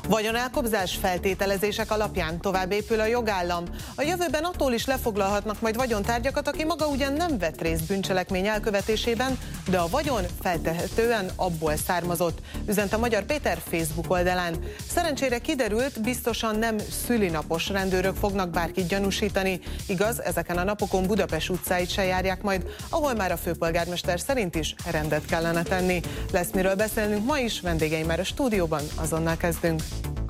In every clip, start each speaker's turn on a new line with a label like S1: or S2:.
S1: Vagyonelkobzás feltételezések alapján tovább épül a jogállam. A jövőben attól is lefoglalhatnak majd vagyontárgyakat, aki maga ugyan nem vett részt bűncselekmény elkövetésében, de a vagyon feltehetően abból származott, üzent a Magyar Péter Facebook oldalán. Szerencsére kiderült, biztosan nem szülinapos rendőrök fognak bárkit gyanúsítani. Igaz, ezeken a napokon Budapest utcáit se járják majd, ahol már a főpolgármester szerint is rendet kellene tenni. Lesz miről beszélnünk ma is, vendégeim már a stúdióban, azonnal kezdünk.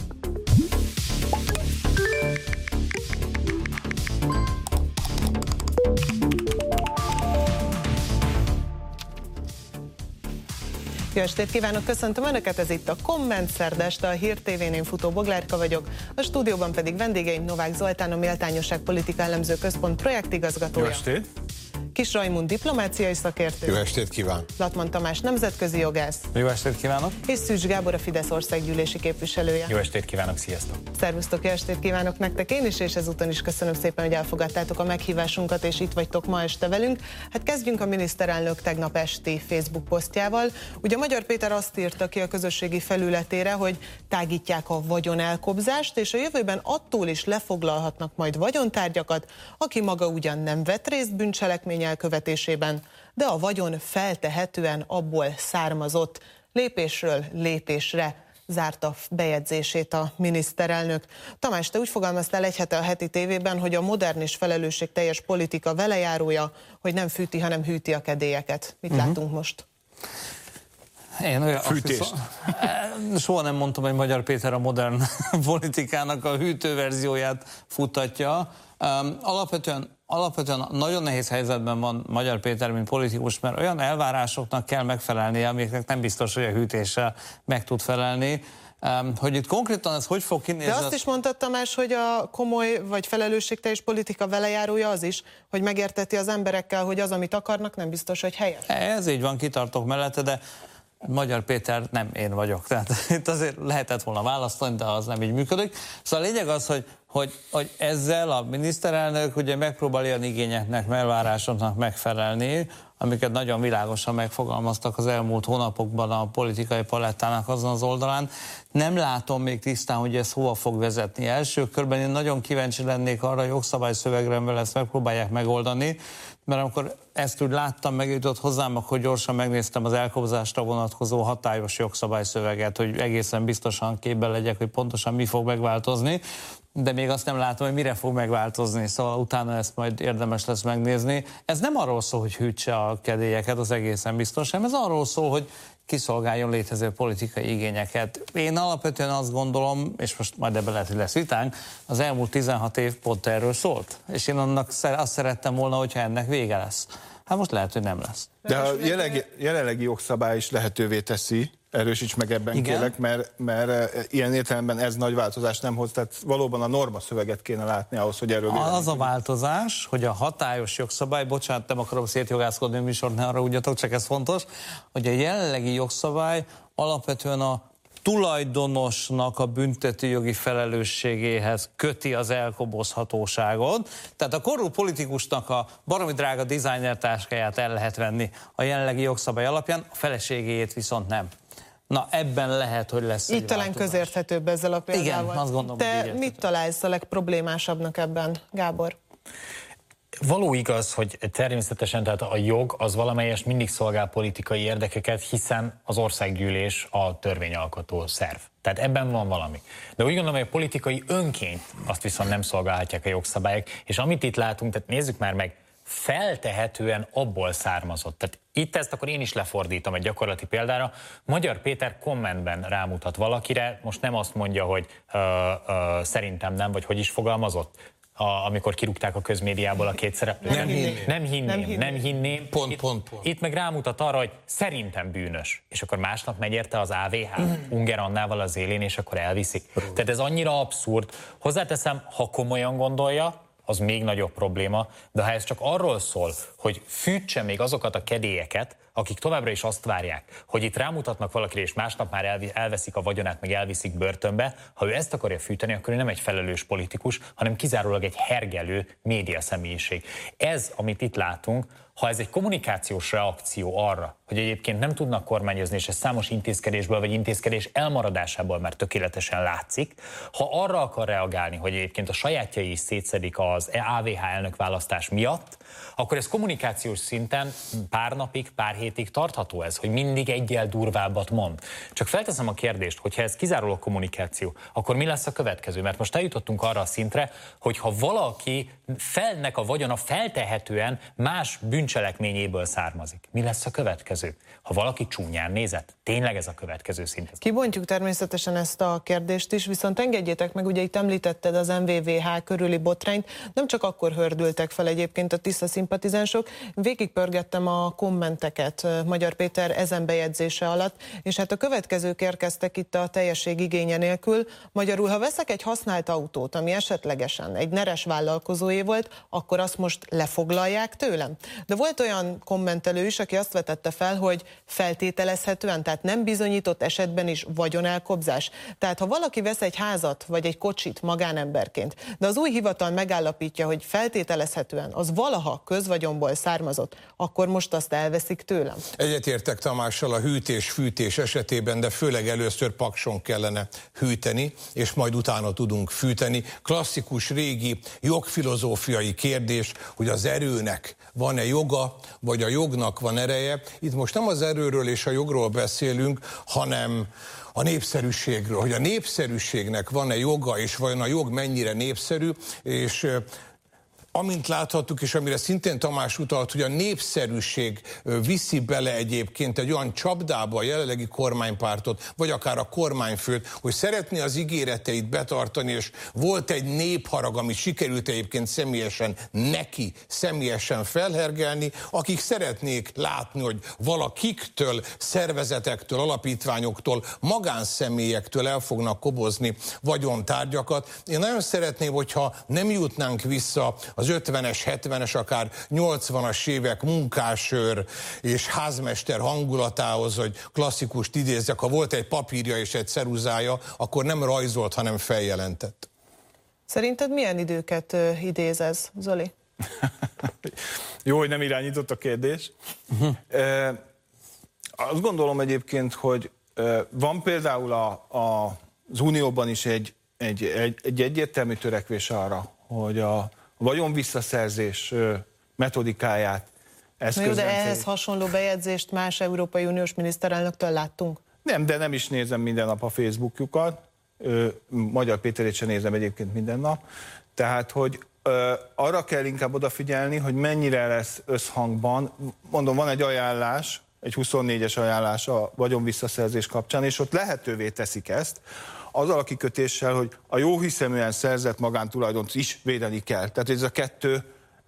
S1: Jó estét kívánok, köszöntöm Önöket, ez itt a Komment Szerda este, a Hír TV-n, én Futó Boglárka vagyok, a stúdióban pedig vendégeim Novák Zoltán, a Méltányosság Politika Elemző Központ projektigazgatója.
S2: Jó estét!
S1: Kis Rajmund diplomáciai szakértő.
S2: Jó estét kíván!
S1: Latman Tamás nemzetközi jogász.
S3: Jó estét kívánok!
S1: És Szűcs Gábor, a Fidesz országgyűlési képviselője.
S4: Jó estét kívánok, sziasztok!
S1: Szervusztok, jó estét kívánok nektek én is, és ezúton is köszönöm szépen, hogy elfogadtátok a meghívásunkat, és itt vagytok ma este velünk. Hát kezdjünk a miniszterelnök tegnap esti Facebook posztjával. Ugye Magyar Péter azt írta ki a közösségi felületére, hogy tágítják a vagyonelkobzást, és a jövőben attól is lefoglalhatnak majd vagyontárgyakat, aki maga ugyan nem vett részt bűncselekmény elkövetésében, de a vagyon feltehetően abból származott. Lépésről lépésre zárta bejegyzését a miniszterelnök. Tamás, te úgy fogalmaztál egy hete a Heti TV-ben, hogy a modern és felelősségteljes politika velejárója, hogy nem fűti, hanem hűti a kedélyeket. Mit látunk most?
S3: Fűtést. Soha nem mondtam, hogy Magyar Péter a modern politikának a hűtő verzióját futtatja. Alapvetően nagyon nehéz helyzetben van Magyar Péter, mint politikus, mert olyan elvárásoknak kell megfelelnie, amiknek nem biztos, hogy a hűtéssel meg tud felelni. Hogy itt konkrétan ez hogy fog kinézni?
S1: De azt is mondtad, Tamás, hogy a komoly vagy felelősségteljes politika velejárója az is, hogy megérteti az emberekkel, hogy az, amit akarnak, nem biztos, hogy helyes.
S3: Ez így van, kitartok mellette, de Magyar Péter nem én vagyok. Tehát itt azért lehetett volna választani, de az nem így működik. Szóval a lényeg az, hogy ezzel a miniszterelnök ugye megpróbál ilyen igényeknek, elvárásoknak megfelelni, amiket nagyon világosan megfogalmaztak az elmúlt hónapokban a politikai palettának azon az oldalán. Nem látom még tisztán, hogy ez hova fog vezetni. Első körben én nagyon kíváncsi lennék arra, hogy jogszabályszövegre ezt megpróbálják megoldani, mert amikor ezt úgy láttam, megjutott hozzám, akkor gyorsan megnéztem az elkobzásra vonatkozó hatályos jogszabályszöveget, hogy egészen biztosan képben legyek, hogy pontosan mi fog megváltozni, de még azt nem látom, hogy mire fog megváltozni, szóval utána ezt majd érdemes lesz megnézni. Ez nem arról szól, hogy hűtse a kedélyeket, az egészen biztos, hanem ez arról szól, hogy kiszolgáljon létező politikai igényeket. Én alapvetően azt gondolom, és most majd ebben lehet, hogy lesz vitánk, az elmúlt 16 év pont erről szólt. És én annak azt szerettem volna, hogyha ennek vége lesz. Hát most lehet, hogy nem lesz.
S2: De a jelenlegi jogszabály is lehetővé teszi, erősíts meg ebben, igen? Kérlek, mert ilyen értelemben ez nagy változást nem hoz, tehát valóban a norma szöveget kéne látni ahhoz, hogy erről
S3: az a változás, hogy a hatályos jogszabály, bocsánat, nem akarom szétjogászkodni a műsort, ne arra ugyatok, csak ez fontos, hogy a jelenlegi jogszabály alapvetően a tulajdonosnak a büntetőjogi felelősségéhez köti az elkobozhatóságot. Tehát a korrupt politikusnak a baromi drága designer táskáját el lehet venni a jelenlegi jogszabály alapján, a feleségéjét viszont nem. Na, ebben lehet, hogy lesz
S1: így talán közérthetőbb ezzel a példával.
S3: Igen, azt gondolom,
S1: te mit találsz a legproblémásabbnak ebben, Gábor?
S4: Való igaz, hogy természetesen tehát a jog az valamelyest mindig szolgál politikai érdekeket, hiszen az országgyűlés a törvényalkotó szerv. Tehát ebben van valami. De úgy gondolom, hogy a politikai önként azt viszont nem szolgálhatják a jogszabályok, és amit itt látunk, tehát nézzük már meg, feltehetően abból származott. Tehát itt ezt akkor én is lefordítom egy gyakorlati példára. Magyar Péter kommentben rámutat valakire, most nem azt mondja, hogy szerintem nem, vagy hogy is fogalmazott, amikor kirúgták a közmédiából a két szereplőt. Nem hinném. Pont. Itt meg rámutat arra, hogy szerintem bűnös. És akkor másnap megy érte az AVH Unger Annával az élén, és akkor elviszik. Tehát ez annyira abszurd. Hozzáteszem, ha komolyan gondolja, az még nagyobb probléma, de ha ez csak arról szól, hogy fűtse még azokat a kedélyeket, akik továbbra is azt várják, hogy itt rámutatnak valakire, és másnap már elveszik a vagyonát, meg elviszik börtönbe, ha ő ezt akarja fűteni, akkor ő nem egy felelős politikus, hanem kizárólag egy hergelő média személyiség. Ez, amit itt látunk, ha ez egy kommunikációs reakció arra, hogy egyébként nem tudnak kormányozni, és ez számos intézkedésből vagy intézkedés elmaradásából már tökéletesen látszik, ha arra akar reagálni, hogy egyébként a sajátjai is szétszedik az AVH elnökválasztás miatt, akkor ez kommunikációs szinten pár napig, pár hétig tartható ez, hogy mindig egyel durvábbat mond. Csak felteszem a kérdést, hogyha ez kizárólag kommunikáció, akkor mi lesz a következő? Mert most eljutottunk arra a szintre, hogy ha valaki felnek a vagyona feltehetően más bűncselekményéből származik, mi lesz a következő? Ha valaki csúnyán nézett, tényleg ez a következő szint.
S1: Kibontjuk természetesen ezt a kérdést is, viszont engedjétek meg, ugye itt említetted az MVVH körüli botrányt, nem csak akkor hördültek fel egyébként a Tisza szimpatizánsok, végigpörgettem a kommenteket Magyar Péter ezen bejegyzése alatt, és hát a következők érkeztek itt a teljesség igénye nélkül. Magyarul, ha veszek egy használt autót, ami esetlegesen egy neres vállalkozóé volt, akkor azt most lefoglalják tőlem. De volt olyan kommentelő is, aki azt vetette fel, hogy feltételezhetően, tehát nem bizonyított esetben is vagyonelkobzás. Tehát ha valaki vesz egy házat vagy egy kocsit magánemberként, de az új hivatal megállapítja, hogy feltételezhetően az valaha közvagyonból származott, akkor most azt elveszik tőlem.
S5: Egyetértek Tamással a hűtés-fűtés esetében, de főleg először Pakson kellene hűteni, és majd utána tudunk fűteni. Klasszikus régi jogfilozófiai kérdés, hogy az erőnek van-e joga, vagy a jognak van ereje. Itt most nem az erőről és a jogról beszélünk, hanem a népszerűségről, hogy a népszerűségnek van-e joga, és vajon a jog mennyire népszerű, és amint láthattuk, és amire szintén Tamás utalt, hogy a népszerűség viszi bele egyébként egy olyan csapdába a jelenlegi kormánypártot, vagy akár a kormányfőt, hogy szeretné az ígéreteit betartani, és volt egy népharag, amit sikerült egyébként személyesen felhergelni, akik szeretnék látni, hogy valakiktől, szervezetektől, alapítványoktól, magánszemélyektől el fognak kobozni vagyontárgyakat. Én nagyon szeretném, hogyha nem jutnánk vissza az 50-es, 70-es, akár 80-as évek munkásőr és házmester hangulatához, hogy klasszikust idézzek, ha volt egy papírja és egy ceruzája, akkor nem rajzolt, hanem feljelentett.
S1: Szerinted milyen időket idéz ez, Zoli?
S2: Jó, hogy nem irányított a kérdés. Azt gondolom egyébként, hogy van például az Unióban is egy egyértelmű törekvés arra, hogy a vagyon visszaszerzés metodikáját eszközrendszerét.
S1: De ehhez hasonló bejegyzést más Európai Uniós miniszterelnöktől láttunk?
S2: Nem, de nem is nézem minden nap a Facebookjukat. Magyar Péterét sem nézem egyébként minden nap. Tehát, hogy arra kell inkább odafigyelni, hogy mennyire lesz összhangban. Mondom, van egy ajánlás, egy 24-es ajánlás a vagyon visszaszerzés kapcsán, és ott lehetővé teszik ezt, azzal a kikötéssel, hogy a jóhiszeműen szerzett magántulajdont is védeni kell. Tehát ez a kettő,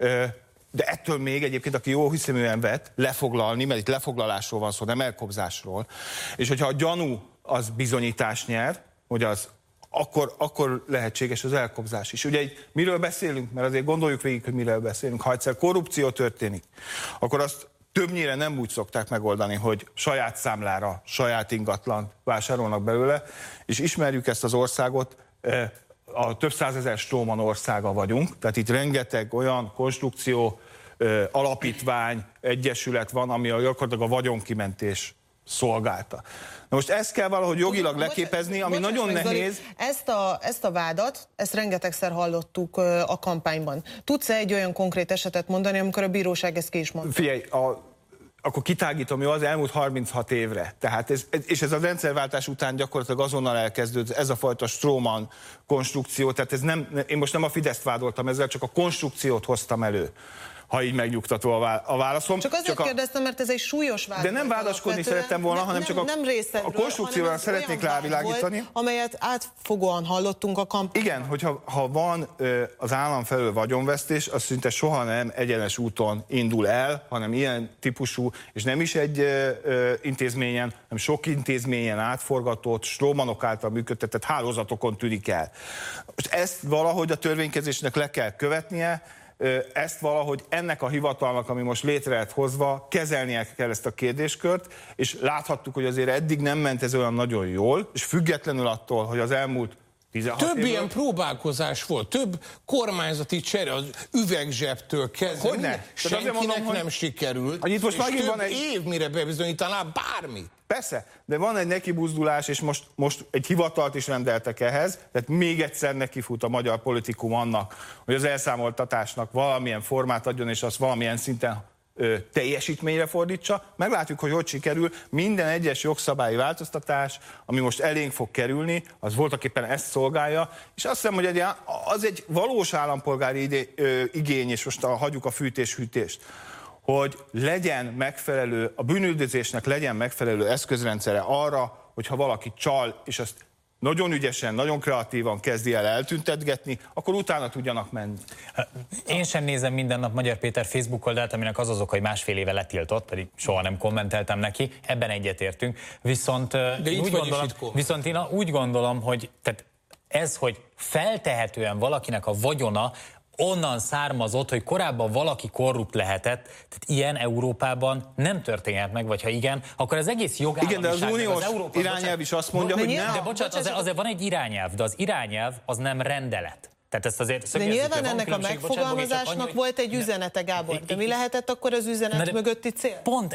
S2: de ettől még egyébként, aki jóhiszeműen vett, lefoglalni, mert itt lefoglalásról van szó, nem elkobzásról, és hogyha a gyanú az bizonyítás nyer, hogy az akkor lehetséges az elkobzás is. Ugye miről beszélünk? Mert azért gondoljuk végig, hogy miről beszélünk. Ha egyszer korrupció történik, akkor azt többnyire nem úgy szokták megoldani, hogy saját számlára, saját ingatlant vásárolnak belőle, és ismerjük ezt az országot, a több százezer Stroman országa vagyunk, tehát itt rengeteg olyan konstrukció, alapítvány, egyesület van, ami gyakorlatilag a vagyonkimentés szolgálta. Na most ezt kell valahogy jogilag leképezni, ami nagyon nehéz.
S1: Ezt a vádat, ezt rengetegszer hallottuk a kampányban. Tudsz-e egy olyan konkrét esetet mondani, amikor a bíróság ezt ki is mondta?
S2: Figyelj, akkor kitágítom, jó, az elmúlt 36 évre. Tehát és ez a rendszerváltás után gyakorlatilag azonnal elkezdődött ez a fajta Stroman konstrukció, tehát én most nem a Fideszt vádoltam ezzel, csak a konstrukciót hoztam elő, ha így megnyugtató a válaszom.
S1: Csak azért kérdeztem, mert ez egy súlyos vád.
S2: De nem vádaskodni szerettem volna, hanem csak a konstrukcióra szeretnék rávilágítani.
S1: Amelyet átfogóan hallottunk a kampányban.
S2: Igen, hogyha van az állam felől vagyonvesztés, az szinte soha nem egyenes úton indul el, hanem ilyen típusú, és nem is egy intézményen, hanem sok intézményen átforgatott, Stromanok által működtetett hálózatokon tűnik el. Most ezt valahogy a törvénykezésnek le kell követnie, ezt valahogy ennek a hivatalnak, ami most létre lett hozva, kezelnie kell ezt a kérdéskört, és láthattuk, hogy azért eddig nem ment ez olyan nagyon jól, és függetlenül attól, hogy az elmúlt 16
S5: több
S2: évről...
S5: ilyen próbálkozás volt, több kormányzati csere az üvegzsebtől kezdve. Senkinek nem sikerült,
S2: hogy itt most
S5: és több
S2: van egy
S5: év, mire bebizonyítaná bármit.
S2: Persze, de van egy nekibuzdulás, és most egy hivatalt is rendeltek ehhez, tehát még egyszer nekifut a magyar politikum annak, hogy az elszámoltatásnak valamilyen formát adjon, és azt valamilyen szinten teljesítményre fordítsa. Meglátjuk, hogy sikerül. Minden egyes jogszabályi változtatás, ami most elénk fog kerülni, az voltaképpen ezt szolgálja, és azt hiszem, hogy az egy valós állampolgári igény, és most hagyjuk a fűtés-hűtést, hogy legyen megfelelő, a bűnüldözésnek legyen megfelelő eszközrendszere arra, hogyha valaki csal, és ezt nagyon ügyesen, nagyon kreatívan kezdi el eltüntetgetni, akkor utána tudjanak menni.
S4: Én sem nézem minden nap Magyar Péter Facebook oldalt, aminek az oka, hogy másfél éve letiltott, pedig soha nem kommenteltem neki, ebben egyetértünk. Viszont én úgy gondolom, hogy tehát ez, hogy feltehetően valakinek a vagyona onnan származott, hogy korábban valaki korrupt lehetett, tehát ilyen Európában nem történhet meg, vagy ha igen, akkor az egész jogállamiság...
S2: Igen, de az uniós irányelv is azt mondja, hogy nem.
S4: De bocsánat, azért van egy irányelv, de az irányelv az nem rendelet. Tehát ezt azért
S1: de nyilván ennek a megfogalmazásnak volt egy üzenete, Gábor. De mi lehetett akkor az üzenet mögötti cél?
S4: Pont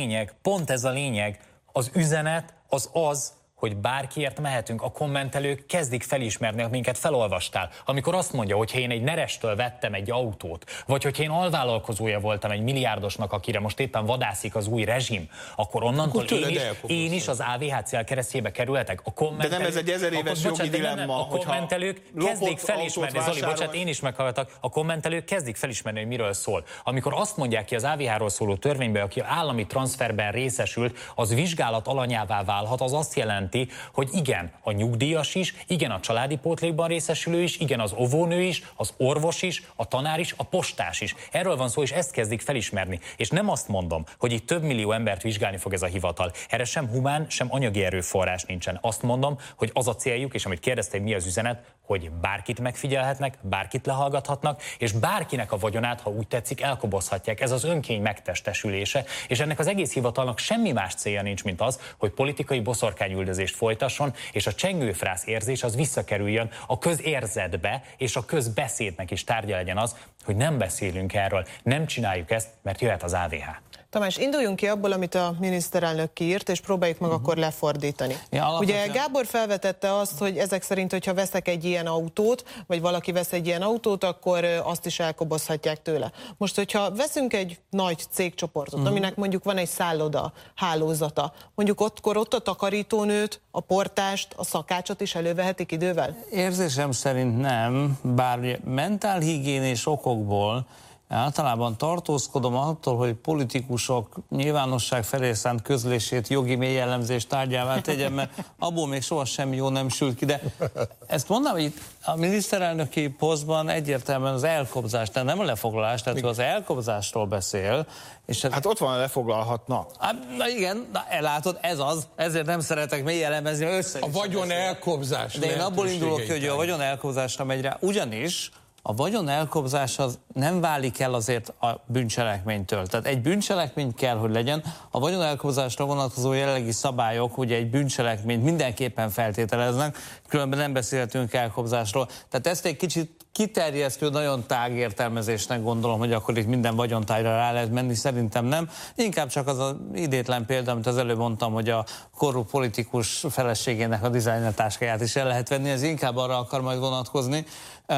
S4: ez a lényeg. Az üzenet az, hogy bárkiért mehetünk, a kommentelők kezdik felismerni, hogy minket felolvastál. Amikor azt mondja, hogy én egy nerestől vettem egy autót, vagy hogy én alvállalkozója voltam egy milliárdosnak, akire most éppen vadászik az új rezsim, akkor onnantól én is az AVH keresztjébe kerülhetek.
S2: De nem ez egy 1000 éves jogi dilemma,
S4: a kommentelők kezdik felismerni, Zoli, bocsánat, én is meghallgatok, a kommentelők kezdik felismerni, hogy miről szól. Amikor azt mondják ki az AVH-ról szóló törvényben, aki állami transferben részesült, az vizsgálat alanyává válhat, az azt jelenti, hogy igen, a nyugdíjas is, igen, a családi pótlékban részesülő is, igen, az óvónő is, az orvos is, a tanár is, a postás is. Erről van szó, és ezt kezdik felismerni. És nem azt mondom, hogy itt több millió embert vizsgálni fog ez a hivatal. Erre sem humán, sem anyagi erőforrás nincsen. Azt mondom, hogy az a céljuk, és amit kérdezte, hogy mi az üzenet, hogy bárkit megfigyelhetnek, bárkit lehallgathatnak, és bárkinek a vagyonát, ha úgy tetszik, elkobozhatják. Ez az önkény megtestesülése, és ennek az egész hivatalnak semmi más célja nincs, mint az, hogy politikai boszorkányüldözést folytasson, és a csengőfrász érzés az visszakerüljön a közérzetbe, és a közbeszédnek is tárgya legyen az, hogy nem beszélünk erről, nem csináljuk ezt, mert jöhet az AVH.
S1: Tamás, induljunk ki abból, amit a miniszterelnök kiírt, és próbáljuk meg akkor lefordítani. Ugye Gábor felvetette azt, hogy ezek szerint, hogyha veszek egy ilyen autót, vagy valaki vesz egy ilyen autót, akkor azt is elkobozhatják tőle. Most, hogyha veszünk egy nagy cégcsoportot, aminek mondjuk van egy szálloda hálózata, mondjuk ott a takarítónőt, a portást, a szakácsot is elővehetik idővel?
S3: Érzésem szerint nem, bár mentálhigiénés okokból általában tartózkodom attól, hogy politikusok nyilvánosság felé szánt közlését jogi mély elemzés tárgyává tegyen, mert abból még soha semmi jó nem sült ki, de ezt mondanám, hogy itt a miniszterelnöki posztban egyértelműen az elkobzás, tehát nem a lefoglalás, tehát az elkobzásról beszél. És
S2: hát ott van, lefoglalhatna.
S3: Na igen, látod, ez az, ezért nem szeretek mély elemezni.
S5: A vagyon elkobzás.
S3: De én abból indulok ki, hogy a vagyon elkobzásra megy rá, ugyanis a vagyon elkobzás az nem válik el azért a bűncselekménytől. Tehát egy bűncselekmény kell, hogy legyen. A vagyon elkobzásra vonatkozó jelenlegi szabályok ugye egy bűncselekményt mindenképpen feltételeznek, különben nem beszélhetünk elkobzásról. Tehát ezt egy kicsit kiterjesztő, nagyon tág értelmezésnek gondolom, hogy akkor itt minden vagyontárgyra rá lehet menni, szerintem nem. Inkább csak az az idétlen példa, amit az előbb mondtam, hogy a korrupt politikus feleségének a designer táskáját is el lehet venni, ez inkább arra akar majd vonatkozni.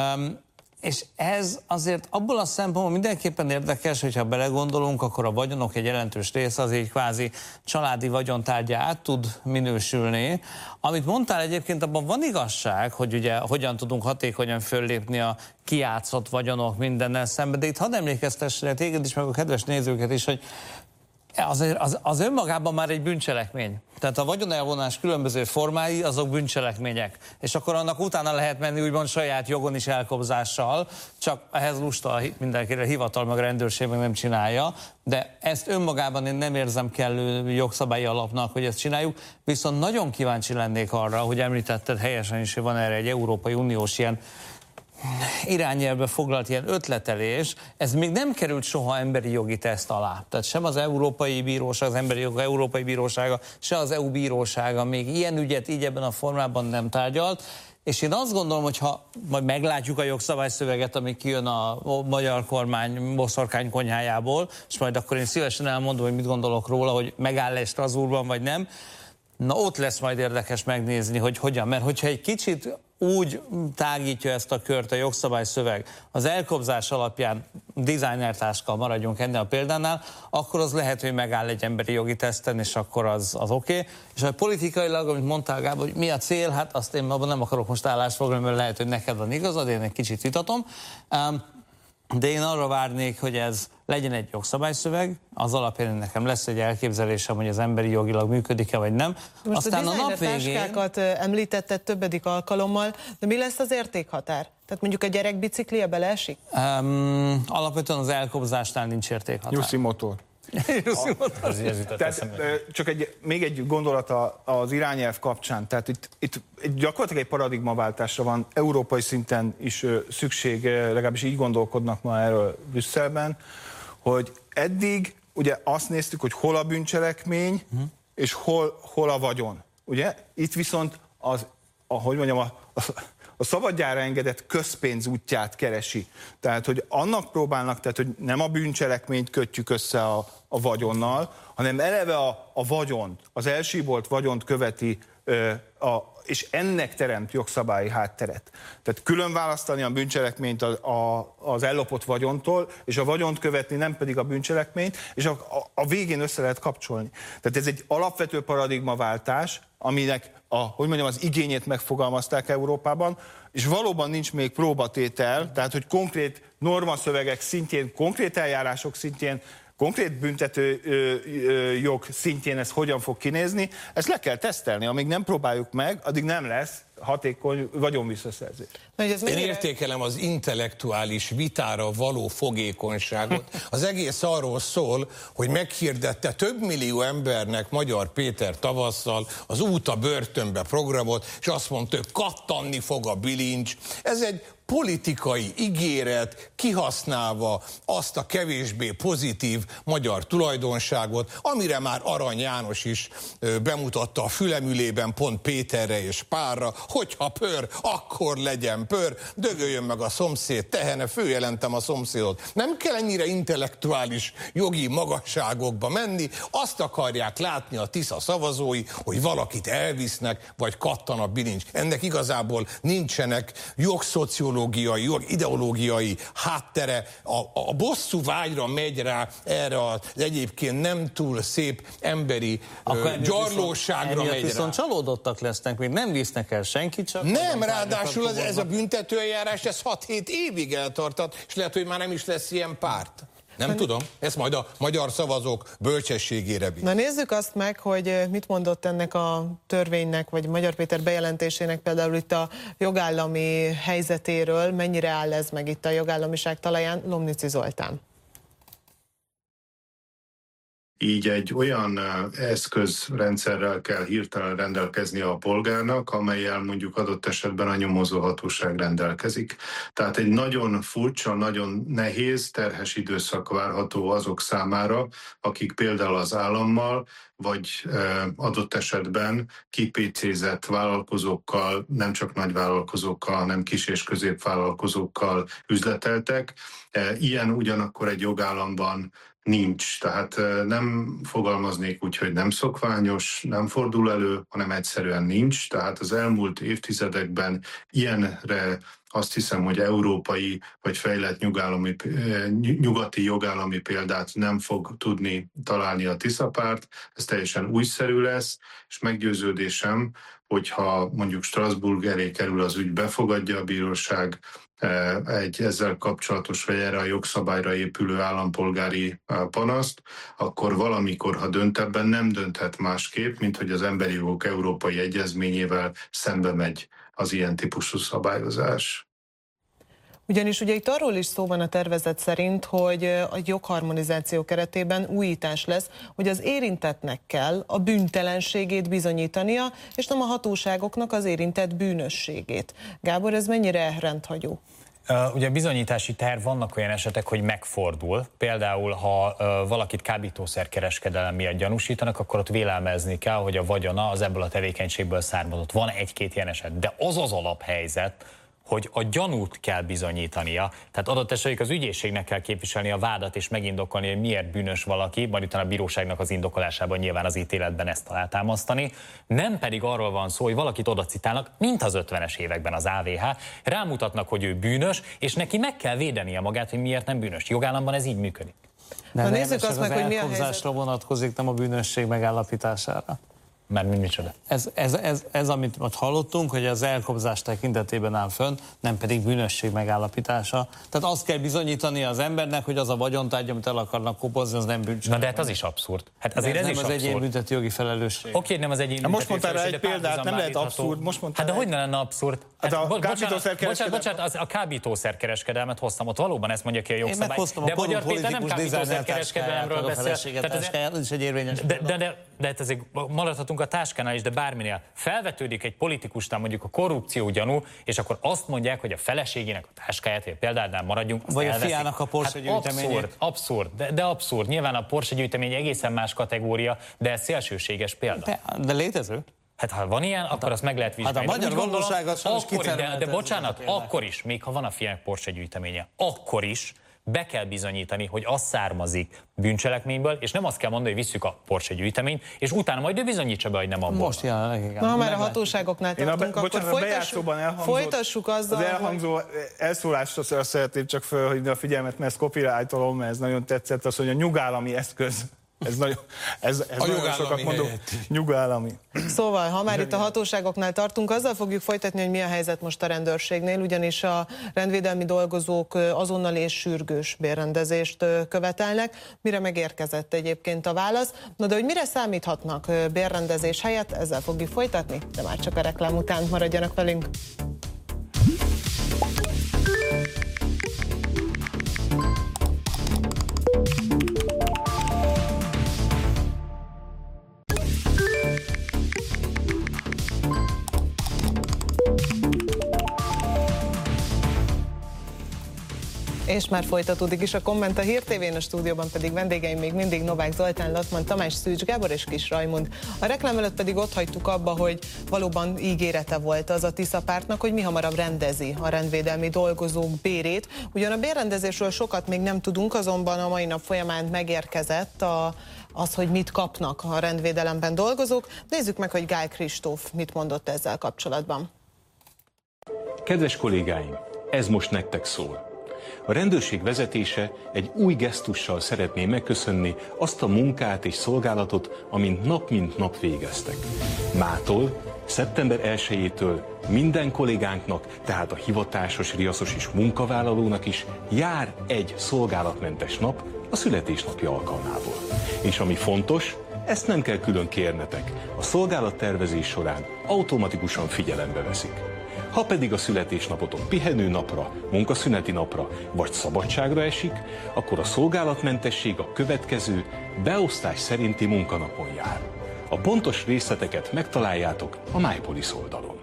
S3: És ez azért abból a szempontból mindenképpen érdekes, hogyha belegondolunk, akkor a vagyonok egy jelentős része az így kvázi családi vagyontárgya át tud minősülni. Amit mondtál egyébként, abban van igazság, hogy ugye hogyan tudunk hatékonyan föllépni a kijátszott vagyonok mindennel szemben, de itt hadd emlékeztessek téged is, meg a kedves nézőket is, hogy az önmagában már egy bűncselekmény. Tehát a vagyonelvonás különböző formái, azok bűncselekmények. És akkor annak utána lehet menni úgymond saját jogon is elkobzással, csak ehhez lusta mindenkire hivatal, meg a rendőrség meg nem csinálja. De ezt önmagában én nem érzem kellő jogszabályi alapnak, hogy ezt csináljuk. Viszont nagyon kíváncsi lennék arra, hogy említetted helyesen is, hogy van erre egy Európai Uniós ilyen irányelvbe foglalt ilyen ötletelés, ez még nem került soha emberi jogi teszt alá. Tehát sem az Európai Bíróság, az Emberi Jogok Európai Bírósága, se az EU bírósága még ilyen ügyet így ebben a formában nem tárgyalt. És én azt gondolom, hogy ha majd meglátjuk a jogszabályszöveget, ami kijön a magyar kormány boszorkány konyhájából, és majd akkor én szívesen elmondom, hogy mit gondolok róla, hogy megáll-e Strasbourgban, vagy nem. Na ott lesz majd érdekes megnézni, hogy hogyan. Mert hogyha egy kicsit úgy tágítja ezt a kört a jogszabályszöveg, az elkobzás alapján designertáska, maradjunk ennél a példánál, akkor az lehet, hogy megáll egy emberi jogi teszten, és akkor az oké. És a politikailag, amit mondtál, Gábor, hogy mi a cél, hát azt én abban nem akarok most állást foglalni, mert lehet, hogy neked van igazad, én egy kicsit vitatom. De én arra várnék, hogy ez legyen egy jogszabályszöveg, az alapján nekem lesz egy elképzelésem, hogy az emberi jogilag működik-e, vagy nem.
S1: Most
S3: aztán
S1: a nap táskákat említetted többedik alkalommal, de mi lesz az értékhatár? Tehát mondjuk a gyerek biciklije beleesik?
S3: Alapvetően az elkobzásnál nincs értékhatár.
S2: Nyuszi motor. Tehát, csak még egy gondolat az irányelv kapcsán. Tehát itt gyakorlatilag egy paradigmaváltásra van európai szinten is szükség, legalábbis így gondolkodnak ma erről Brüsszelben, hogy eddig ugye azt néztük, hogy hol a bűncselekmény, és hol a vagyon. Ugye? Itt viszont a szabadjára engedett közpénz útját keresi. Tehát, hogy annak próbálnak, tehát, hogy nem a bűncselekményt kötjük össze a vagyonnal, hanem eleve a vagyont, az elsíbolt vagyont követi, és ennek teremt jogszabályi hátteret. Tehát külön választani a bűncselekményt az ellopott vagyontól, és a vagyont követni, nem pedig a bűncselekményt, és a végén össze lehet kapcsolni. Tehát ez egy alapvető paradigmaváltás, aminek az igényét megfogalmazták Európában, és valóban nincs még próbatétel, tehát hogy konkrét normaszövegek szintjén, konkrét eljárások szintjén, konkrét büntető jog szintjén ez hogyan fog kinézni, ezt le kell tesztelni. Amíg nem próbáljuk meg, addig nem lesz hatékony vagyonvisszaszerzés.
S5: Én értékelem az intellektuális vitára való fogékonyságot. Az egész arról szól, hogy meghirdette több millió embernek Magyar Péter tavasszal az Út a börtönbe programot, és azt mondta, hogy kattanni fog a bilincs. Ez egy politikai ígéret, kihasználva azt a kevésbé pozitív magyar tulajdonságot, amire már Arany János is bemutatta a fülemülében pont Péterre és párra, hogyha pör, akkor legyen pör, dögöljön meg a szomszéd tehene, főjelentem a szomszédot. Nem kell ennyire intellektuális jogi magasságokba menni, azt akarják látni a Tisza szavazói, hogy valakit elvisznek, vagy kattan a bilincs. Ennek igazából nincsenek jogszociológiai, jogideológiai háttere, a bosszú vágyra megy rá erre az egyébként nem túl szép emberi gyarlóságra megy rá.
S3: Viszont csalódottak lesznek, még nem visznek el senkit, csak...
S5: Nem, ráadásul ez a büntetőeljárás, ez 6-7 évig eltartat, és lehet, hogy már nem is lesz ilyen párt. Nem tudom, ez majd a magyar szavazók bölcsességére bír.
S1: Na nézzük azt meg, hogy mit mondott ennek a törvénynek, vagy Magyar Péter bejelentésének például itt a jogállami helyzetéről, mennyire áll ez meg itt a jogállamiság talaján, Lomnici Zoltán.
S6: Így egy olyan eszközrendszerrel kell hirtelen rendelkezni a polgárnak, amellyel mondjuk adott esetben a nyomozóhatóság rendelkezik. Tehát egy nagyon furcsa, nagyon nehéz, terhes időszak várható azok számára, akik például az állammal, vagy adott esetben kipécézett vállalkozókkal, nem csak nagy vállalkozókkal, hanem kis- és középvállalkozókkal üzleteltek. Ilyen ugyanakkor egy jogállamban nincs. Tehát nem fogalmaznék úgy, hogy nem szokványos, nem fordul elő, hanem egyszerűen nincs. Tehát az elmúlt évtizedekben ilyenre azt hiszem, hogy európai vagy fejlett nyugati jogállami példát nem fog tudni találni a Tisza-párt. Ez teljesen újszerű lesz, és meggyőződésem, hogyha mondjuk Strasbourg elé kerül az ügy, befogadja a bíróság egy ezzel kapcsolatos, vagy erre a jogszabályra épülő állampolgári panaszt, akkor valamikor, ha dönt ebben, nem dönthet másképp, mint hogy az Emberi Jogok Európai Egyezményével szembe megy az ilyen típusú szabályozás.
S1: Ugyanis ugye itt arról is szó van a tervezet szerint, hogy a jogharmonizáció keretében újítás lesz, hogy az érintettnek kell a bűntelenségét bizonyítania, és nem a hatóságoknak az érintett bűnösségét. Gábor, ez mennyire rendhagyó?
S4: Ugye bizonyítási terv, vannak olyan esetek, hogy megfordul. Például, ha valakit kábítószerkereskedelem miatt gyanúsítanak, akkor ott vélelmezni kell, hogy a vagyona az ebből a tevékenységből származott. Van egy-két ilyen eset, de az az alaphelyzet, hogy a gyanút kell bizonyítania. Tehát adott esetben az ügyészségnek kell képviselni a vádat és megindokolni, hogy miért bűnös valaki, majd utána a bíróságnak az indokolásában nyilván az ítéletben ezt alátámasztani. Nem pedig arról van szó, hogy valakit oda citálnak, mint az 50-es években az AVH, rámutatnak, hogy ő bűnös, és neki meg kell védenie magát, hogy miért nem bűnös. Jogállamban ez így működik.
S3: De nézzük azt meg, hogy mi a helyzet. Vonatkozik, nem a bűnösség megállapítására.
S4: Mert micsoda?
S3: Ez, amit most hallottunk, hogy az elkobzás tekintetében áll fönn, nem pedig bűnösség megállapítása. Tehát azt kell bizonyítani az embernek, hogy az a vagyontárgy, amit el akarnak kobozni, az nem bűncselekmény.
S4: Na de hát az is abszurd. Hát azért ez is
S3: az egyén büntető jogi felelősség.
S4: Oké, nem az egyén büntető.
S2: Most mondtál rá egy példát, nem lehet abszurd.
S4: Hát de hogy ne lenne abszurd? Bocsánat, a kábítószerkereskedelmet hoztam, ott valóban ezt mondja ki a jogszabály.
S3: De Magyar Péter nem kábítószerkereskedelemről beszél.
S2: Ez
S3: is egy érvényes.
S4: De hát azért maradhatunk a táskánál is, de bárminél felvetődik egy politikusnál mondjuk a korrupció gyanú, és akkor azt mondják, hogy a feleségének a táskáját, vagy a példánál maradjunk,
S3: vagy elveszik. A fiának a Porsche gyűjteményét.
S4: Abszurd, de abszurd. Nyilván a Porsche gyűjtemény egészen más kategória, de ez szélsőséges példa.
S3: De létező?
S4: Hát ha van ilyen, akkor azt meg lehet vizsgálni.
S3: Hát a magyar valóság az
S4: de bocsánat, akkor is, még ha van a fiának Porsche gyűjteménye, akkor is be kell bizonyítani, hogy az származik bűncselekményből, és nem azt kell mondani, hogy visszük a Porsche gyűjteményt, és utána majd ő bizonyítsa be, hogy nem abból.
S3: Most jelenleg, igen.
S1: Na, már a hatóságoknál tartunk, akkor folytassuk azzal,
S2: az elhangzó elszólásra szeretném csak felhívni a figyelmet, mert ezt copyrightolom, mert ez nagyon tetszett, az, hogy a nyugállami eszköz. Ez nagyon sokat mondok, nyugállami.
S1: Szóval, ha már itt a hatóságoknál tartunk, azzal fogjuk folytatni, hogy mi a helyzet most a rendőrségnél, ugyanis a rendvédelmi dolgozók azonnal és sürgős bérrendezést követelnek, mire megérkezett egyébként a válasz. Na de hogy mire számíthatnak bérrendezés helyett, ezzel fogjuk folytatni, de már csak a reklám után, maradjanak velünk. És már folytatódik is a komment a Hír TV-n, a stúdióban pedig vendégeim még mindig Novák Zoltán, Latman Tamás, Szűcs Gábor és Kis Rajmund. A reklám előtt pedig ott hagytuk abba, hogy valóban ígérete volt az a Tisza pártnak, hogy mihamarabb rendezi a rendvédelmi dolgozók bérét. Ugyan a bérrendezésről sokat még nem tudunk, azonban a mai nap folyamán megérkezett az, hogy mit kapnak a rendvédelemben dolgozók. Nézzük meg, hogy Gál Kristóf mit mondott ezzel kapcsolatban.
S7: Kedves kollégáim, ez most nektek szól. A rendőrség vezetése egy új gesztussal szeretné megköszönni azt a munkát és szolgálatot, amint nap mint nap végeztek. Mától, szeptember 1-től minden kollégánknak, tehát a hivatásos, riaszos és munkavállalónak is jár egy szolgálatmentes nap a születésnapja alkalmából. És ami fontos, ezt nem kell külön kérnetek, a szolgálattervezés során automatikusan figyelembe veszik. Ha pedig a születésnapotok pihenőnapra, munkaszüneti napra vagy szabadságra esik, akkor a szolgálatmentesség a következő beosztás szerinti munkanapon jár. A pontos részleteket megtaláljátok a MyPolice oldalon.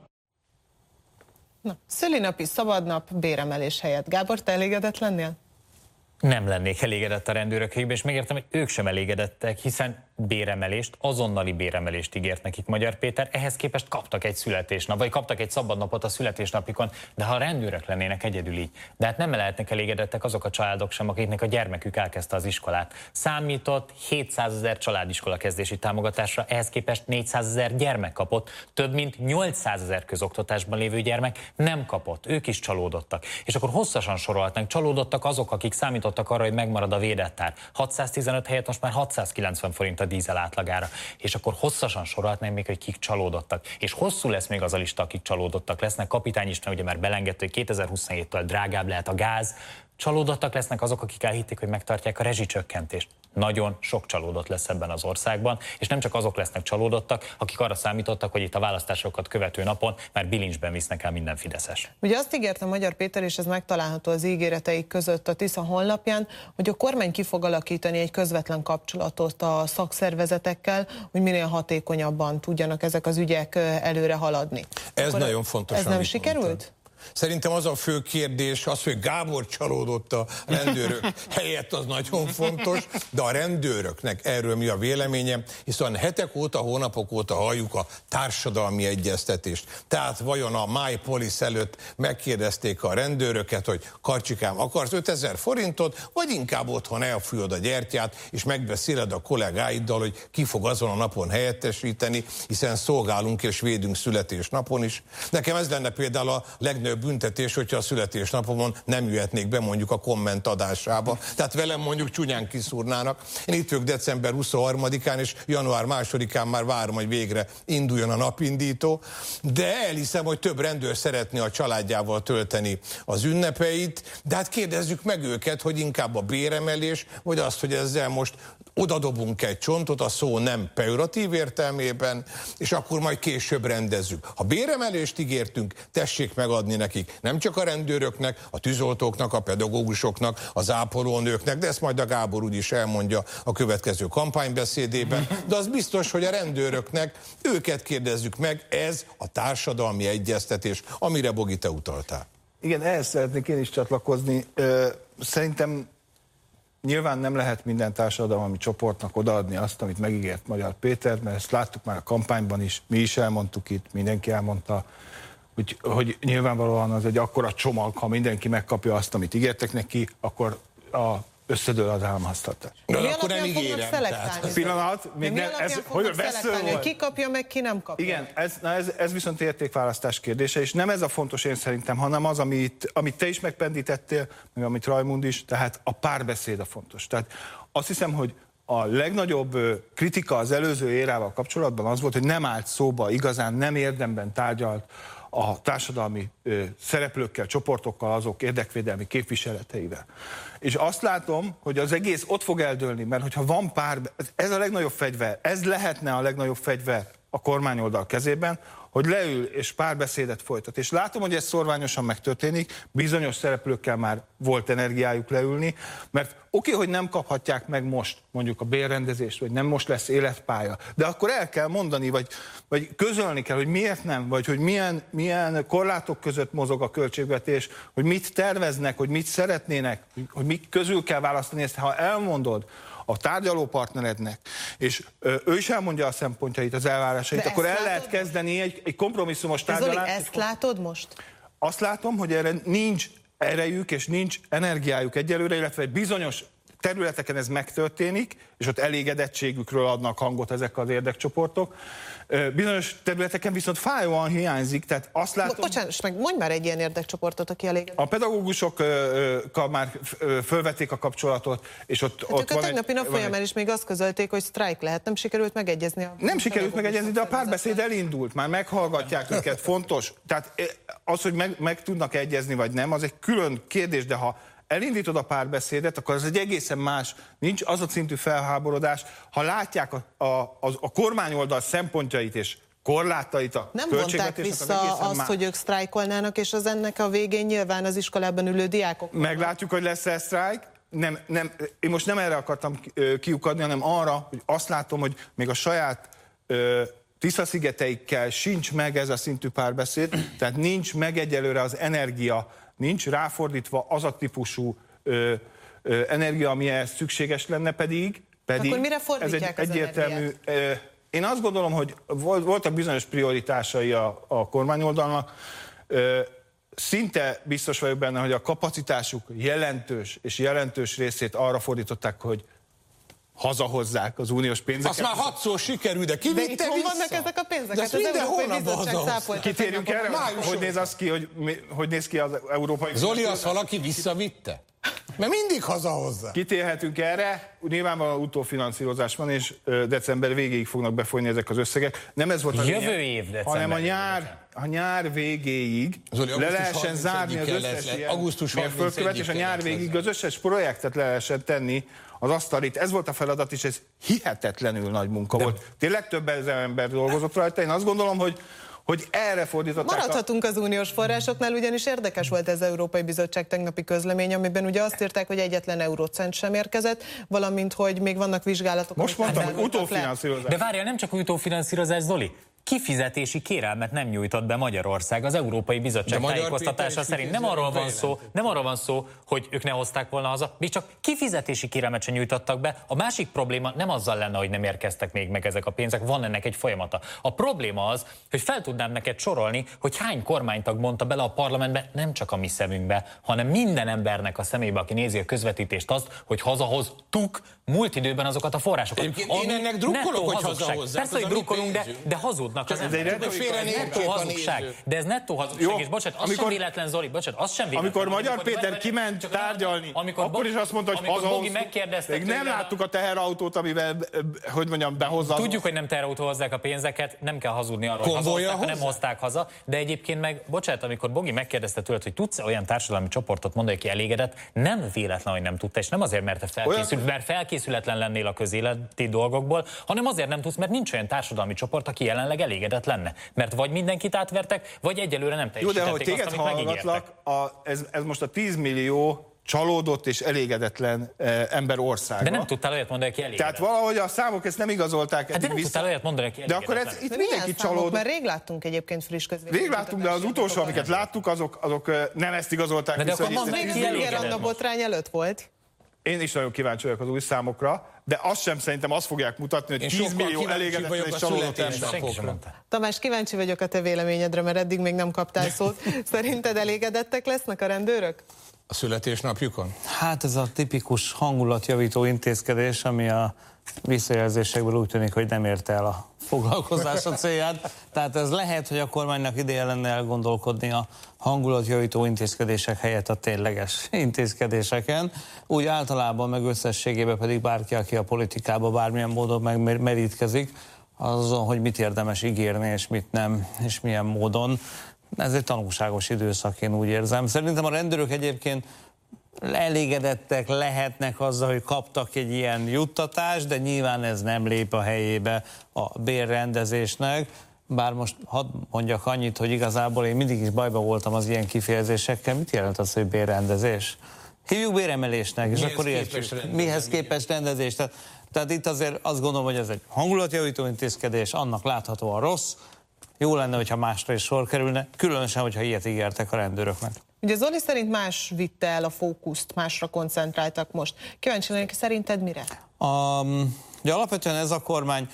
S1: Na, szülinapi szabadnap béremelés helyett. Gábor, te elégedett lennél?
S4: Nem lennék elégedett a rendőrökbe, és megértem, hogy ők sem elégedettek, hiszen béremelést, azonnali béremelést ígért nekik Magyar Péter, ehhez képest kaptak egy születésnap, vagy kaptak egy szabadnapot a születésnapjukon, de ha a rendőrök lennének egyedül így, de hát nem lehetnek elégedettek azok a családok sem, akiknek a gyermekük elkezdte az iskolát. Számított 700 000 családiskola kezdési támogatásra, ehhez képest 400 000 gyermek kapott, több mint 800 000 közoktatásban lévő gyermek nem kapott, ők is csalódottak. És akkor hosszasan sorolhatnánk, csalódottak azok, akik számítottak arra, hogy megmarad a védett ár. 615 helyett most már 690 forint a dízel átlagára. És akkor hosszasan sorolhatnánk még, hogy kik csalódottak. És hosszú lesz még az a lista, akik csalódottak lesznek. Kapitány István ugye már belengedte, hogy 2027-től drágább lehet a gáz. Csalódottak lesznek azok, akik elhitték, hogy megtartják a rezsicsökkentést. Nagyon sok csalódott lesz ebben az országban, és nem csak azok lesznek csalódottak, akik arra számítottak, hogy itt a választásokat követő napon már bilincsben visznek el minden fideszes.
S1: Ugye azt ígérte Magyar Péter, és ez megtalálható az ígéreteik között a Tisza honlapján, hogy a kormány ki fog alakítani egy közvetlen kapcsolatot a szakszervezetekkel, hogy minél hatékonyabban tudjanak ezek az ügyek előre haladni.
S5: Ez nagyon fontos.
S1: Ez nem sikerült?
S5: Szerintem az a fő kérdés, az, hogy Gábor csalódott a rendőrök helyett, az nagyon fontos, de a rendőröknek erről mi a véleménye, hiszen hetek óta, hónapok óta halljuk a társadalmi egyeztetést. Tehát vajon a My Police előtt megkérdezték a rendőröket, hogy Karcsikám, akarsz 5000 forintot, vagy inkább otthon elfújod a gyertyát, és megbeszéled a kollégáiddal, hogy ki fog azon a napon helyettesíteni, hiszen szolgálunk és védünk születésnapon is. Nekem ez lenne például a legnagyobb büntetés, hogyha a születésnapomon nem jöhetnék be mondjuk a komment adásába. Tehát velem mondjuk csúnyán kiszúrnának. Én itt vagyok december 23-án, és január 2-án már várom, hogy végre induljon a napindító, de elhiszem, hogy több rendőr szeretné a családjával tölteni az ünnepeit, de hát kérdezzük meg őket, hogy inkább a béremelés, vagy azt, hogy ezzel most odadobunk egy csontot, a szó nem pejoratív értelmében, és akkor majd később rendezzük. Ha béremelést ígértünk, tessék megadni nekik, nem csak a rendőröknek, a tűzoltóknak, a pedagógusoknak, az ápolónőknek, de ezt majd a Gábor úgyis elmondja a következő kampánybeszédében, de az biztos, hogy a rendőröknek őket kérdezzük meg, ez a társadalmi egyeztetés, amire Bogi, te utaltál.
S2: Igen, ehhez szeretnék én is csatlakozni. Szerintem nyilván nem lehet minden társadalmi csoportnak odaadni azt, amit megígért Magyar Péter, mert ezt láttuk már a kampányban is, mi is elmondtuk itt, mindenki elmondta, hogy nyilvánvalóan az egy akkora csomag, ha mindenki megkapja azt, amit ígértek neki, akkor összedől az államháztartás.
S1: De mi
S5: akkor nem
S1: alapján fognak
S5: ígérem.
S1: szelektálni?
S2: Pillanat, még nem, ez, hogy
S1: szelektálni, hogy ki kapja meg, ki nem kapja.
S2: Igen, ez viszont értékválasztás kérdése, és nem ez a fontos én szerintem, hanem az, amit te is megpendítettél, meg amit Rajmund is, tehát a párbeszéd a fontos. Tehát azt hiszem, hogy a legnagyobb kritika az előző érával kapcsolatban az volt, hogy nem állt szóba, igazán nem érdemben tárgyalt a társadalmi szereplőkkel, csoportokkal, azok érdekvédelmi képviseleteivel. És azt látom, hogy az egész ott fog eldőlni, mert hogyha van ez a legnagyobb fegyver, ez lehetne a legnagyobb fegyver a kormányoldal kezében, hogy leül és párbeszédet folytat. És látom, hogy ez szorványosan megtörténik, bizonyos szereplőkkel már volt energiájuk leülni, mert oké, hogy nem kaphatják meg most mondjuk a bérrendezést, vagy nem most lesz életpálya, de akkor el kell mondani, vagy közölni kell, hogy miért nem, vagy hogy milyen korlátok között mozog a költségvetés, hogy mit terveznek, hogy mit szeretnének, hogy mik közül kell választani ezt. Ha elmondod a tárgyalópartnerednek, és ő is elmondja a szempontjait, az elvárásait, de akkor el lehet kezdeni egy kompromisszumos tárgyalást.
S1: Zoli, ezt látod most?
S2: Azt látom, hogy erre nincs erejük és nincs energiájuk egyelőre, illetve egy bizonyos területeken ez megtörténik, és ott elégedettségükről adnak hangot ezek az érdekcsoportok. Bizonyos területeken viszont fájóan hiányzik, tehát azt látom...
S1: Bocsánat, meg mondj már egy ilyen érdekcsoportot, aki elégedett.
S2: A pedagógusokkal már fölvették a kapcsolatot, és ott
S1: a tegnapi nap folyamán is még azt közölték, hogy sztrájk lehet, nem sikerült megegyezni.
S2: Nem sikerült megegyezni, de a párbeszéd elindult, már meghallgatják őket, fontos. Tehát az, hogy meg tudnak egyezni, vagy nem, az egy külön kérdés, de ha elindítod a párbeszédet, akkor az egy egészen más, nincs az a szintű felháborodás, ha látják a kormányoldal szempontjait és korlátait a
S1: nem vonták vissza azt, hogy ők sztrájkolnának, és az ennek a végén nyilván az iskolában ülő diákok.
S2: Meglátjuk, hogy lesz-e sztrájk. Én most nem erre akartam kiukadni, hanem arra, hogy azt látom, hogy még a saját Tisza-szigeteikkel sincs meg ez a szintű párbeszéd, tehát nincs meg egyelőre az energia, nincs ráfordítva az a típusú energia, ami ehhez szükséges lenne, pedig
S1: akkor mire fordítják
S2: ez egy egyértelmű. Én azt gondolom, hogy voltak bizonyos prioritásai a kormányoldalnak. Szinte biztos vagyok benne, hogy a kapacitásuk jelentős részét arra fordították, hogy hazahozzák az uniós pénzeket.
S5: Azt már 6-szor sikerül, de ki vitte vissza?
S1: vannak ezek a pénzek?
S5: De ezt minden hónapban hazahozzák.
S2: Kitérjünk erre, hogy néz az ki, hogy néz ki az európai...
S5: Zoli, azt valaki visszavitte? Mert mindig hazahozzá.
S2: Kitérhetünk erre, nyilvánvalóan utófinanszírozás van, és december végéig fognak befolyni ezek az összegek. Nem ez volt a
S4: jövő év december,
S2: hanem a nyár végéig
S5: Zoli,
S2: le lehessen zárni az összes ilyen mérföldkövet, és a nyár végig az összes projektet le lehessen tenni az asztalit. Ez volt a feladat, és ez hihetetlenül nagy munka volt. Tényleg több ezer ember dolgozott rajta. Én azt gondolom, hogy erre fordították.
S1: Maradhatunk az uniós forrásoknál, ugyanis érdekes volt ez az Európai Bizottság tegnapi közlemény, amiben ugye azt írták, hogy egyetlen eurócent sem érkezett, valamint, hogy még vannak vizsgálatok.
S2: Most mondtam, hogy utófinanszírozás.
S4: De várjál, nem csak utófinanszírozás, Zoli. kifizetési kérelmet nem nyújtott be Magyarország az Európai Bizottság tájékoztatása szerint. Nem arról van szó, hogy ők ne hozták volna haza, még csak kifizetési kérelmet sem nyújtottak be. A másik probléma nem azzal lenne, hogy nem érkeztek még meg ezek a pénzek, van ennek egy folyamata. A probléma az, hogy fel tudnám neked sorolni, hogy hány kormánytag mondta bele a parlamentbe, nem csak a mi szemünkbe, hanem minden embernek a szemébe, aki nézi a közvetítést, azt, hogy hazahoztuk múlt időben azokat a forrásokat.
S5: Én ennek drukkolok, hogy hazahozzák.
S4: Persze, hogy drukkolunk, de hazudnak. Ez nettó hazugság. De ez nettó hazugság. És bocsánat, az sem véletlen, Zoli, az sem véletlen.
S2: Amikor Magyar Péter kiment tárgyalni, akkor is azt mondta, hogy hazahoztuk. Még nem láttuk a teherautót, amivel, hogy mondjam, behozza.
S4: Tudjuk, hogy nem teherautó hozzák a pénzeket, nem kell hazudni arról, hogy hazahozták, nem hozták haza. De egyébként meg, bocsánat, amikor Bogi megkérdezte tőled, hogy tudsz olyan társadalmi csoportot mondani, aki elégedett, nem véletlen, hogy nem tudta, és nem azért, mert te felkészületlen lennél a közéleti dolgokból, hanem azért nem tudsz, mert nincs olyan társadalmi csoport, aki jelenleg elégedett lenne. Mert vagy mindenkit átvertek, vagy egyelőre nem teljesítették azt, amit megígértek.
S2: Ez most a 10 millió csalódott és elégedetlen ember országa.
S4: De nem tudtál olyat mondani, aki elégedett.
S2: Tehát valahogy a számok ezt nem igazolták.
S4: Hát de nem tudtál olyat mondani, aki elégedett.
S2: De akkor ez itt mindenki csalódott.
S1: Mert rég láttunk egyébként friss közvéleményt.
S2: Rég láttunk, de az utolsó, amiket láttuk, azok nem ezt igazolták.
S1: De akkor mondd meg, ki elégedett botrány előtt volt.
S2: Én is nagyon kíváncsi vagyok az új számokra, de azt sem szerintem azt fogják mutatni, hogy 10 millió elégedetlen és csalódott ember.
S1: Tamás, kíváncsi vagyok a te véleményedre, mert eddig még nem kaptál szót. Szerinted elégedettek lesznek a rendőrök?
S5: A születésnapjukon?
S3: Hát ez a tipikus hangulatjavító intézkedés, ami a visszajelzésekből úgy tűnik, hogy nem érte el a foglalkozása célját. Tehát ez lehet, hogy a kormánynak ideje lenne elgondolkodni a hangulatjavító intézkedések helyett a tényleges intézkedéseken. Úgy általában, meg összességében pedig bárki, aki a politikába bármilyen módon megmerítkezik, azon, hogy mit érdemes ígérni, és mit nem, és milyen módon. Ez egy tanulságos időszak, én úgy érzem. Szerintem a rendőrök egyébként elégedettek lehetnek azzal, hogy kaptak egy ilyen juttatást, de nyilván ez nem lép a helyébe a bérrendezésnek. Bár most hadd mondjak annyit, hogy igazából én mindig is bajba voltam az ilyen kifejezésekkel. Mit jelent az, hogy bérrendezés? Hívjuk béremelésnek, és akkor értjük. Mihez képest rendezés? Tehát itt azért azt gondolom, hogy ez egy hangulatjavító intézkedés, annak láthatóan rossz. Jó lenne, hogyha másra is sor kerülne, különösen, hogyha ilyet ígértek a rendőröknek.
S1: Ugye Zoli szerint más vitte el a fókuszt, másra koncentráltak most. Kíváncsi vagyok, szerinted mire?
S3: Ugye alapvetően ez a kormány,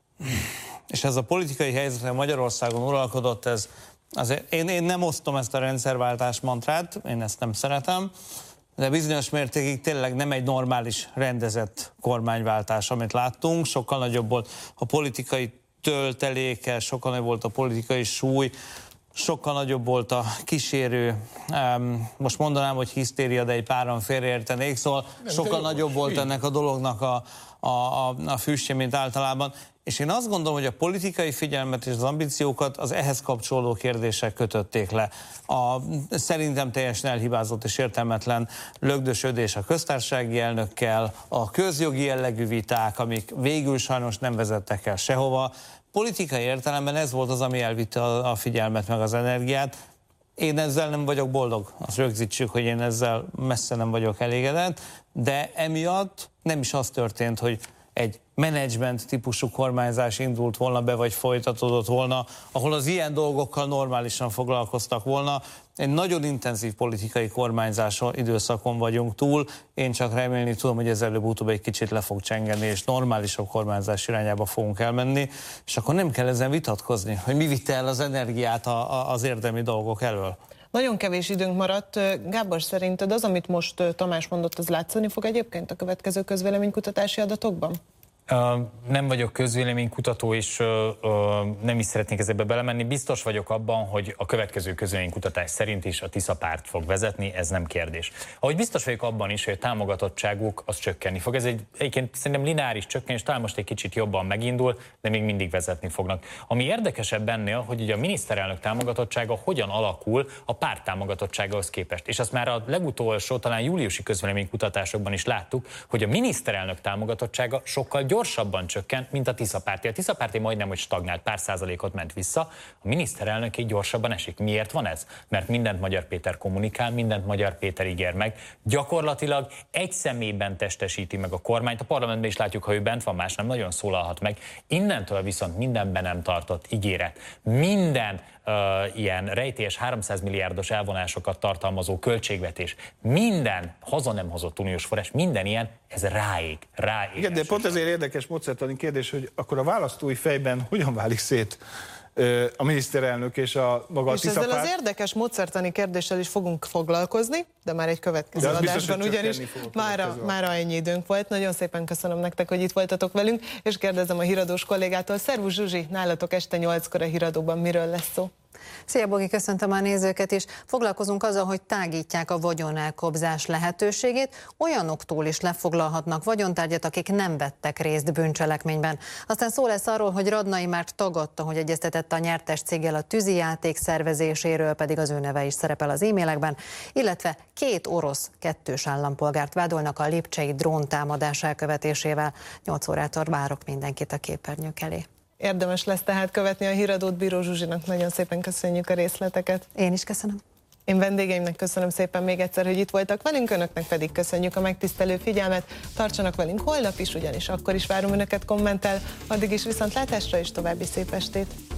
S3: és ez a politikai helyzet Magyarországon uralkodott, ez azért én nem osztom ezt a rendszerváltás mantrát, én ezt nem szeretem, de bizonyos mértékig tényleg nem egy normális, rendezett kormányváltás, amit láttunk. Sokkal nagyobb volt a politikai tölteléke, sokkal nagyobb volt a politikai súly, sokkal nagyobb volt a kísérő, most mondanám, hogy hisztéria, de egy páran félreértenék, szóval sokkal nagyobb volt ennek a dolognak a füstje, mint általában. És én azt gondolom, hogy a politikai figyelmet és az ambíciókat az ehhez kapcsolódó kérdések kötötték le. Szerintem teljesen elhibázott és értelmetlen lögdösödés a köztársasági elnökkel, a közjogi jellegű viták, amik végül sajnos nem vezettek el sehova. Politikai értelemben ez volt az, ami elvitte a figyelmet meg az energiát. Én ezzel nem vagyok boldog, azt rögzítsük, hogy én ezzel messze nem vagyok elégedett, de emiatt nem is az történt, hogy egy menedzsment típusú kormányzás indult volna be, vagy folytatódott volna, ahol az ilyen dolgokkal normálisan foglalkoztak volna. Egy nagyon intenzív politikai kormányzáson időszakon vagyunk túl. Én csak remélni tudom, hogy ez előbb-utóbb egy kicsit le fog csengeni, és normálisabb kormányzás irányába fogunk elmenni, és akkor nem kell ezen vitatkozni, hogy mi vitte el az energiát az érdemi dolgok elől.
S1: Nagyon kevés időnk maradt. Gábor, szerinted az, amit most Tamás mondott, az látszani fog egyébként a következő közvéleménykutatási adatokban?
S4: Nem vagyok közvéleménykutató, és nem is szeretnék ezekbe belemenni. Biztos vagyok abban, hogy a következő közvéleménykutatás szerint is a Tisza párt fog vezetni, ez nem kérdés. Ahogy biztos vagyok abban is, hogy a támogatottságuk az csökkenni fog. Ez egyébként szerintem lineáris csökkenés, talán most egy kicsit jobban megindul, de még mindig vezetni fognak. Ami érdekesebb ennél, hogy ugye a miniszterelnök támogatottsága hogyan alakul a párt támogatottságához képest. És azt már a legutolsó, talán júliusi közvéleménykutatásokban is láttuk, hogy a miniszterelnök támogatottsága sokkal gyorsabban csökkent, mint a Tisza-párti. A Tisza-párti majdnem, hogy stagnált, pár százalékot ment vissza, a miniszterelnöké gyorsabban esik. Miért van ez? Mert mindent Magyar Péter kommunikál, mindent Magyar Péter ígér meg. Gyakorlatilag egy személyben testesíti meg a kormányt. A parlamentben is látjuk, ha ő bent van, más nem nagyon szólalhat meg. Innentől viszont mindenben nem tartott ígéret. Minden ilyen rejtélyes 300 milliárdos elvonásokat tartalmazó költségvetés, minden haza nem hozott uniós forrás, minden ilyen, ez ráég.
S2: Igen, de pont ezért érdekes módszertani kérdés, hogy akkor a választói fejben hogyan válik szét a miniszterelnök és a maga
S1: és ezzel az érdekes módszertani kérdéssel is fogunk foglalkozni, de már egy következő adásban, ugyanis mára ennyi időnk volt. Nagyon szépen köszönöm nektek, hogy itt voltatok velünk, és kérdezem a híradós kollégától. Szervusz Zsuzsi, nálatok este 8-kor a híradóban miről lesz szó?
S8: Szia Bogi, köszöntöm a nézőket is. Foglalkozunk azzal, hogy tágítják a vagyonelkobzás lehetőségét, olyanoktól is lefoglalhatnak vagyontárgyat, akik nem vettek részt bűncselekményben. Aztán szó lesz arról, hogy Radnai már tagadta, hogy egyeztetett a nyertes céggel a tűzijáték szervezéséről, pedig az ő neve is szerepel az e-mailekben, illetve 2 orosz kettős állampolgárt vádolnak a lipcsei dróntámadás elkövetésével. 8 órától várok mindenkit a képernyők elé.
S1: Érdemes lesz tehát követni a híradót. Bíró Zsuzsinak nagyon szépen köszönjük a részleteket.
S8: Én is köszönöm.
S1: Én vendégeimnek köszönöm szépen még egyszer, hogy itt voltak velünk, önöknek pedig köszönjük a megtisztelő figyelmet. Tartsanak velünk holnap is, ugyanis akkor is várom önöket kommentel. Addig is viszontlátásra és további szép estét!